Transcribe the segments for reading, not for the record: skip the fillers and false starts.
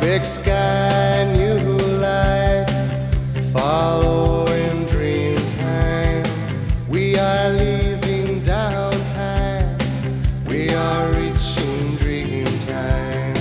Big sky, new light, following dream time. We are leaving downtown, we are reaching dream time.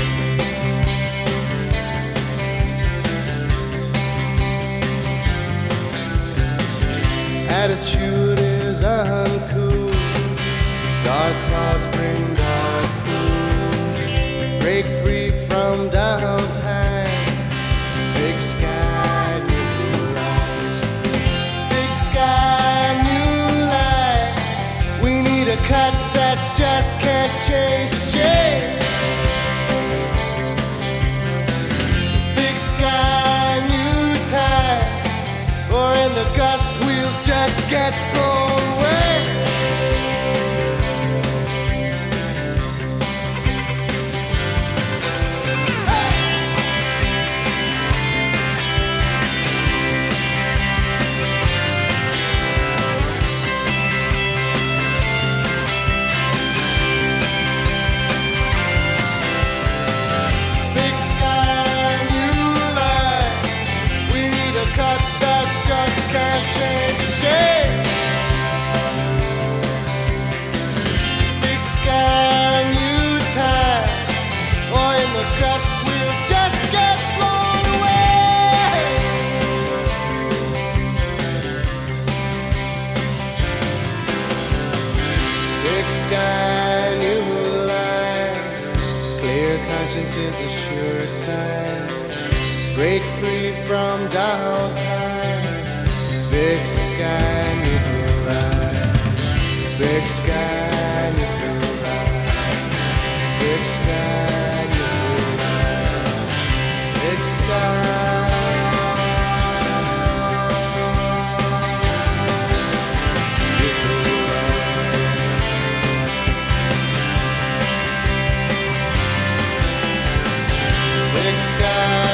Attitude is uncool, dark clouds bring dark fools. Break free from downtown, big sky, new light. Big sky, new light. We need a cut that just can't change the shape. Big sky, new time, or in the gust we'll just get blown away. Big sky, new light. We need a cut that just can't change the shape. Big sky, new time, or in the gust we'll just get blown away. Big sky, new light. Clear conscience is a sure sign. Break free from downtown. Big sky, new light. Big sky, new light. Big sky, new light. Big sky. Big sky.